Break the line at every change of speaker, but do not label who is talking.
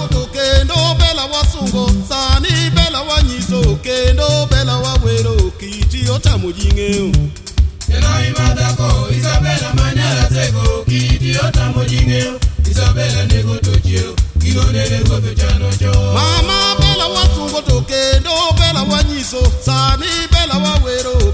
wasungo to kendo bela wasungo sani bela wanyiso kendo bela wawero kiti otamo jing'eyo.
Ena imadako Isabella manyara tego kiti otamo jing'eyo. Isabella nego tochio gigone nego to chano cho.
Mama bela wasungo to kendo bela wanyiso sani bela wawero